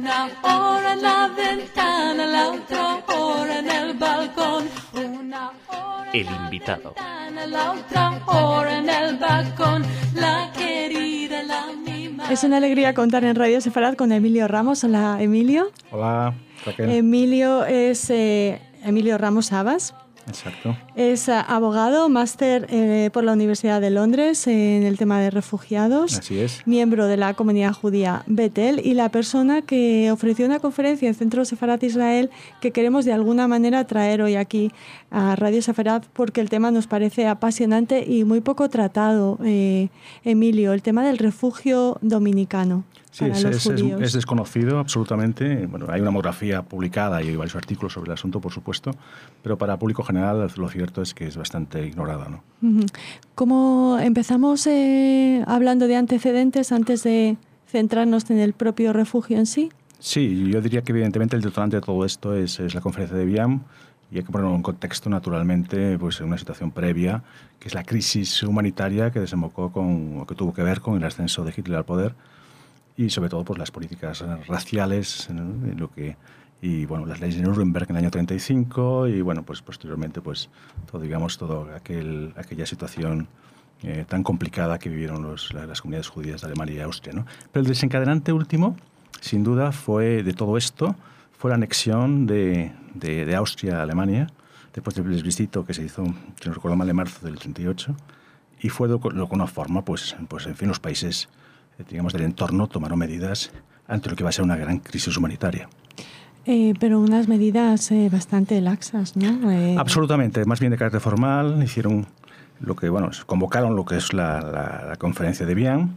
Una hora en la ventana, la otra hora en el balcón. Una hora El invitado. la otra hora en el balcón. La querida, la mima. Es una alegría contar en Radio Sefarad con Emilio Ramos. Hola, Emilio. Hola, Raquel. Emilio es Emilio Ramos Sabas. Exacto. Es abogado, máster por la Universidad de Londres en el tema de refugiados. Así es. Miembro de la comunidad judía Betel y la persona que ofreció una conferencia en Centro Sefarad Israel que queremos de alguna manera traer hoy aquí a Radio Sefarad porque el tema nos parece apasionante y muy poco tratado, Emilio, el tema del refugio dominicano. Sí, es desconocido absolutamente. Bueno, hay una monografía publicada y hay varios artículos sobre el asunto, por supuesto, pero para el público general lo cierto es que es bastante ignorado, ¿no? ¿Cómo empezamos hablando de antecedentes antes de centrarnos en el propio refugio en sí? Sí, yo diría que evidentemente el detonante de todo esto es la conferencia de Evian y hay que ponerlo en contexto naturalmente pues en una situación previa, que es la crisis humanitaria que desembocó con, o que tuvo que ver con el ascenso de Hitler al poder y sobre todo pues las políticas raciales, ¿no? Y bueno, las leyes de Nuremberg en el año 35 y bueno, pues posteriormente pues toda aquella situación tan complicada que vivieron las comunidades judías de Alemania y Austria, ¿no? Pero el desencadenante último, sin duda, de todo esto fue la anexión de Austria a Alemania después del plebiscito que se hizo, si no recuerdo mal, en marzo del 38 y fue de una forma, pues en fin, los países digamos, del entorno tomaron medidas ante lo que va a ser una gran crisis humanitaria. Pero unas medidas bastante laxas, ¿no? Absolutamente, más bien de carácter formal. Hicieron convocaron lo que es la conferencia de Evian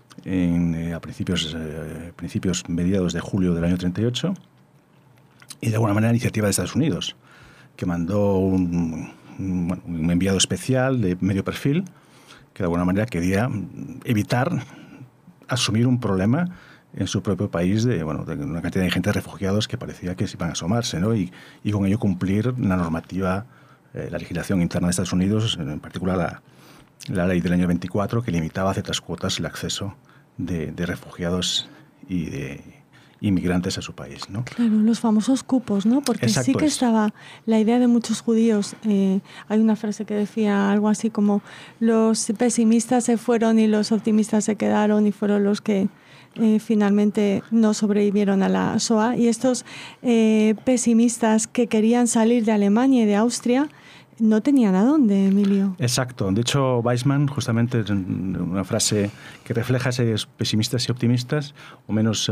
a mediados de julio del año 38 y de alguna manera iniciativa de Estados Unidos, que mandó un enviado especial de medio perfil que de alguna manera quería evitar asumir un problema en su propio país de una cantidad de gente refugiados que parecía que se iban a asomarse, ¿no? Y con ello cumplir la normativa, la legislación interna de Estados Unidos, en particular la ley del año 24, que limitaba a ciertas cuotas el acceso de refugiados y de inmigrantes a su país, ¿no? Claro, los famosos cupos, ¿no? Porque Exacto, sí que estaba la idea de muchos judíos. Hay una frase que decía algo así como los pesimistas se fueron y los optimistas se quedaron y fueron los que finalmente no sobrevivieron a la Shoah. Y estos pesimistas que querían salir de Alemania y de Austria no tenían a dónde, Emilio. Exacto. De hecho, Weizmann, justamente una frase que refleja esos pesimistas y optimistas, o menos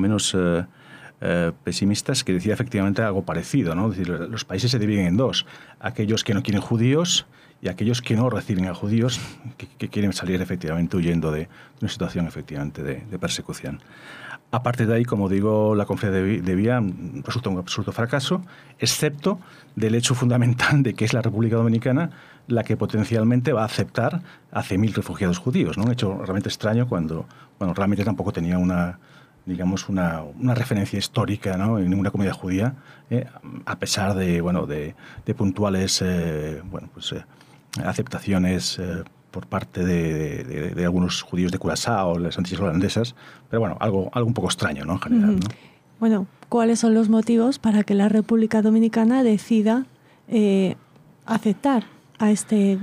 pesimistas, que decía efectivamente algo parecido, ¿no? Es decir, los países se dividen en dos: aquellos que no quieren judíos y aquellos que no reciben a judíos, que quieren salir efectivamente huyendo de una situación efectivamente de persecución. Aparte de ahí, como digo, la conferencia de Evian resulta un absoluto fracaso, excepto del hecho fundamental de que es la República Dominicana la que potencialmente va a aceptar a 100.000 refugiados judíos, ¿no? Un hecho realmente extraño cuando realmente tampoco tenía una referencia histórica, ¿no? En ninguna comunidad judía, a pesar de puntuales aceptaciones por parte de algunos judíos de Curazao, las Antillas holandesas, pero bueno, algo un poco extraño, ¿no? En general, ¿no? Bueno, ¿cuáles son los motivos para que la República Dominicana decida aceptar a este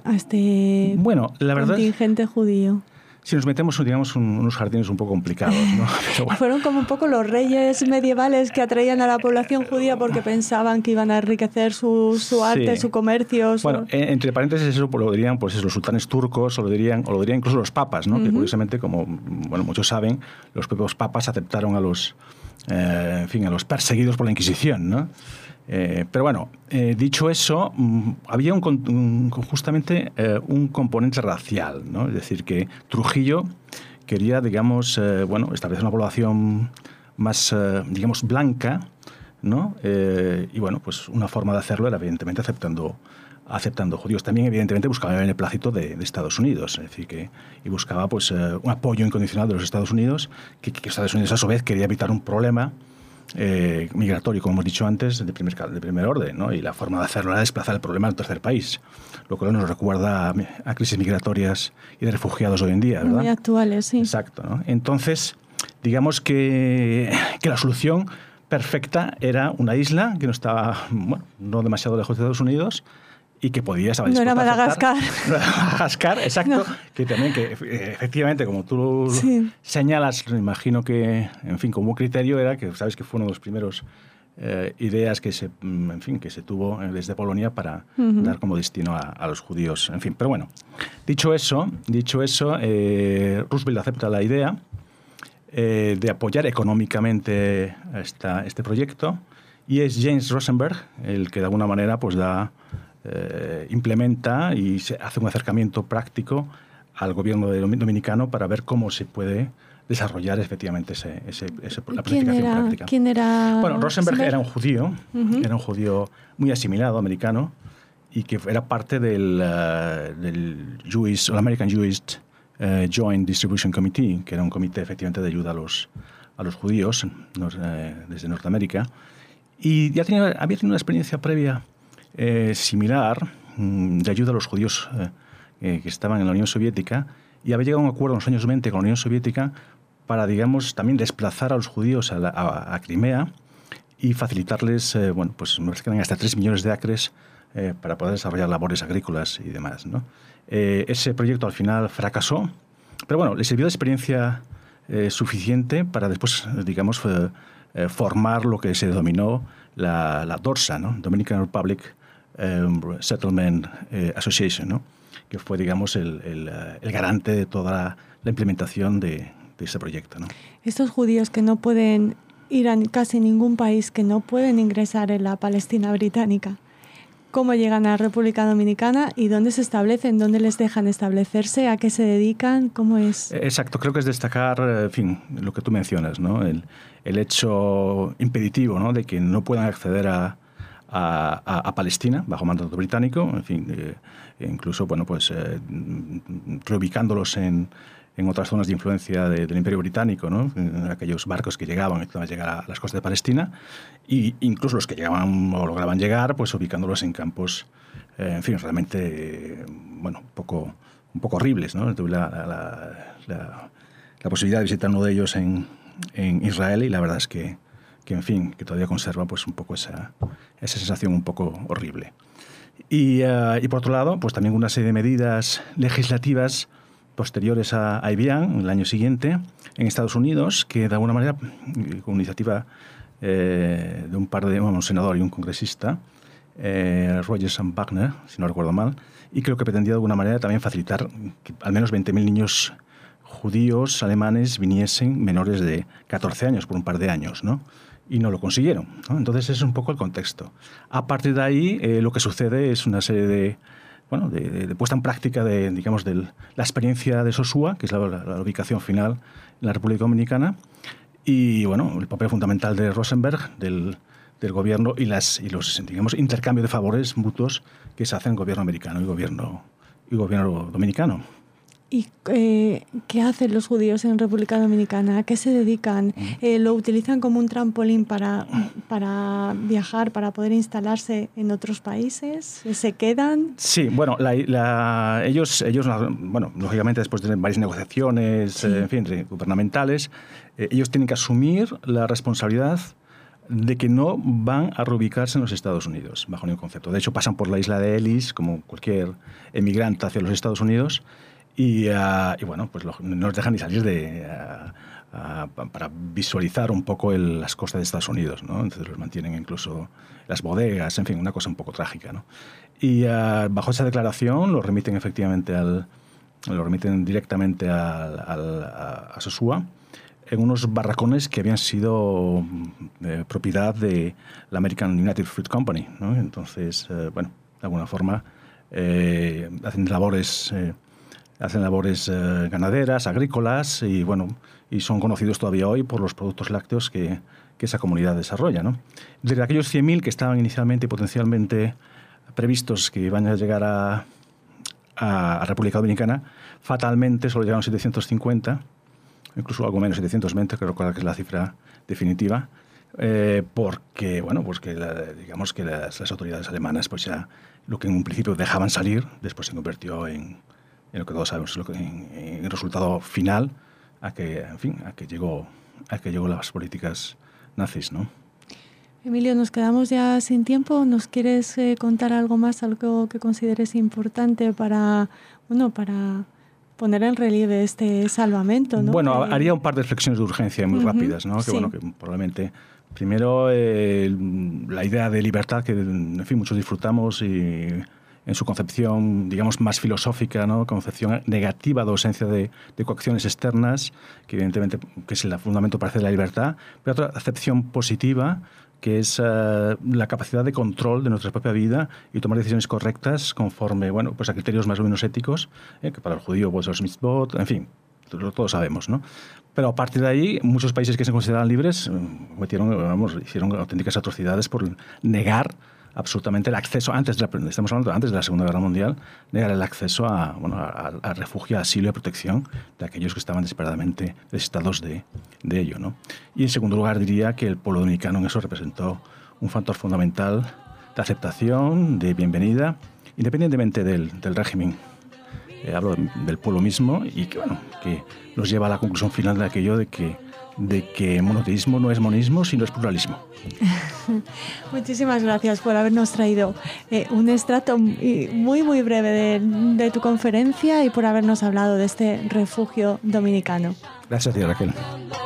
la verdad, contingente judío? Si nos metemos, digamos, unos jardines un poco complicados, ¿no? Pero bueno. Fueron como un poco los reyes medievales que atraían a la población judía porque pensaban que iban a enriquecer su arte, su comercio. Bueno, entre paréntesis, eso lo dirían los sultanes turcos, o lo dirían incluso los papas, ¿no? Que curiosamente, como muchos saben, los propios papas aceptaron a los perseguidos por la Inquisición, ¿no? Pero bueno, dicho eso, había justamente un componente racial, ¿no? Es decir, que Trujillo quería, digamos, establecer una población más, digamos, blanca, ¿no? Y bueno, pues una forma de hacerlo era evidentemente aceptando judíos. También evidentemente buscaba el beneplácito de Estados Unidos, es decir, y buscaba pues un apoyo incondicional de los Estados Unidos, que Estados Unidos a su vez quería evitar un problema migratorio, como hemos dicho antes, de primer orden, ¿no? Y la forma de hacerlo era desplazar el problema al tercer país, lo cual nos recuerda a crisis migratorias y de refugiados hoy en día, ¿verdad? Muy actuales, sí. Exacto, ¿no? Entonces, digamos que la solución perfecta era una isla que no estaba, bueno, no demasiado lejos de Estados Unidos, y que podía estar No era Madagascar. No era Madagascar, exacto. No. Que también, que efectivamente, como tú señalas, me imagino que, en fin, como criterio era que, sabes que fue uno de los primeros ideas que se tuvo desde Polonia para dar como destino a los judíos. En fin, pero bueno, dicho eso, Roosevelt acepta la idea de apoyar económicamente este proyecto, y es James Rosenberg el que de alguna manera pues implementa y se hace un acercamiento práctico al gobierno dominicano para ver cómo se puede desarrollar efectivamente la planificación práctica. ¿Quién era? Bueno, Rosenberg era un judío, era un judío muy asimilado, americano, y que era parte del American Jewish Joint Distribution Committee, que era un comité efectivamente de ayuda a los judíos desde Norteamérica, y ya había tenido una experiencia previa similar de ayuda a los judíos que estaban en la Unión Soviética, y había llegado a un acuerdo en los años 20 con la Unión Soviética para, digamos, también desplazar a los judíos a Crimea y facilitarles, bueno, pues me parece que eran hasta 3 millones de acres para poder desarrollar labores agrícolas y demás, ¿no? Ese proyecto al final fracasó, pero bueno, le sirvió de experiencia suficiente para después, digamos, formar lo que se denominó la DORSA, ¿no? Dominican Republic Settlement Association, ¿no? Que fue, digamos, el garante de toda la implementación de ese proyecto, ¿no? Estos judíos que no pueden ir a casi ningún país, que no pueden ingresar en la Palestina británica, ¿cómo llegan a la República Dominicana y dónde se establecen? ¿Dónde les dejan establecerse? ¿A qué se dedican? ¿Cómo es? Exacto, creo que es destacar, en fin, lo que tú mencionas, ¿no? El hecho impeditivo, ¿no? De que no puedan acceder a Palestina bajo mandato británico, en fin, incluso, bueno, pues reubicándolos en otras zonas de influencia del Imperio Británico, ¿no? En aquellos barcos que llegaban a llegar a las costas de Palestina, e incluso los que llegaban o lograban llegar, pues ubicándolos en campos, en fin, realmente, bueno, un poco horribles, ¿no? Tuve la posibilidad de visitar uno de ellos en Israel, y la verdad es que en fin, que todavía conserva pues un poco esa sensación un poco horrible. Y por otro lado, pues también una serie de medidas legislativas posteriores a Evian, en el año siguiente, en Estados Unidos, que de alguna manera, con iniciativa de un senador y un congresista, Rogers and Wagner, si no recuerdo mal, y creo que pretendía de alguna manera también facilitar que al menos 20.000 niños judíos alemanes viniesen menores de 14 años por un par de años, ¿no? Y no lo consiguieron, ¿no? Entonces ese es un poco el contexto. A partir de ahí, lo que sucede es una serie de puesta en práctica de la experiencia de Sosúa, que es la ubicación final en la República Dominicana, y bueno, el papel fundamental de Rosenberg, del gobierno y los, digamos, intercambios de favores mutuos que se hacen gobierno americano y gobierno dominicano. ¿Y qué hacen los judíos en República Dominicana? ¿A qué se dedican? ¿Lo utilizan como un trampolín para viajar, para poder instalarse en otros países? ¿Se quedan? Sí, bueno, ellos, bueno, lógicamente después de varias negociaciones, sí, en fin, gubernamentales, ellos tienen que asumir la responsabilidad de que no van a reubicarse en los Estados Unidos, bajo ningún concepto. De hecho, pasan por la isla de Ellis, como cualquier emigrante hacia los Estados Unidos, y bueno, pues no nos dejan ni salir para visualizar un poco las costas de Estados Unidos, ¿no? Entonces los mantienen incluso las bodegas, en fin, una cosa un poco trágica, ¿no? Y bajo esa declaración lo remiten efectivamente directamente a Sosúa, en unos barracones que habían sido propiedad de la American United Fruit Company, ¿no? Entonces, bueno, de alguna forma hacen labores ganaderas, agrícolas, y bueno, y son conocidos todavía hoy por los productos lácteos que esa comunidad desarrolla, ¿no? Desde aquellos 100.000 que estaban inicialmente y potencialmente previstos que iban a llegar a República Dominicana, fatalmente solo llegaron 750, incluso algo menos, 720, creo que es la cifra definitiva, porque, bueno, pues que digamos que las autoridades alemanas, pues ya lo que en un principio dejaban salir, después se convirtió en lo que todos sabemos, en el resultado final, en fin, a que llegó las políticas nazis, ¿no? Emilio, nos quedamos ya sin tiempo. ¿Nos quieres contar algo más, algo que consideres importante para poner en relieve este salvamento, ¿no? Bueno, haría un par de reflexiones de urgencia muy rápidas, ¿no? Sí. Que probablemente, primero, la idea de libertad que, en fin, muchos disfrutamos y en su concepción, digamos, más filosófica, ¿no? Concepción negativa de ausencia de coacciones externas, que evidentemente que es el fundamento para hacer la libertad, pero otra acepción positiva, que es la capacidad de control de nuestra propia vida y tomar decisiones correctas conforme, bueno, pues a criterios más o menos éticos, que para el judío pues los mitzvot, en fin, todos sabemos, ¿no? Pero a partir de ahí, muchos países que se consideraban libres hicieron auténticas atrocidades por negar absolutamente el acceso, estamos hablando antes de la Segunda Guerra Mundial, negar el acceso a refugio, a asilo y a protección de aquellos que estaban desesperadamente necesitados de ello, ¿no? Y en segundo lugar diría que el pueblo dominicano en eso representó un factor fundamental de aceptación, de bienvenida, independientemente del régimen. Hablo del pueblo mismo y que nos lleva a la conclusión final de aquello de que monoteísmo no es monismo, sino es pluralismo. Muchísimas gracias por habernos traído un extracto muy, muy breve de tu conferencia y por habernos hablado de este refugio dominicano. Gracias a ti, Raquel.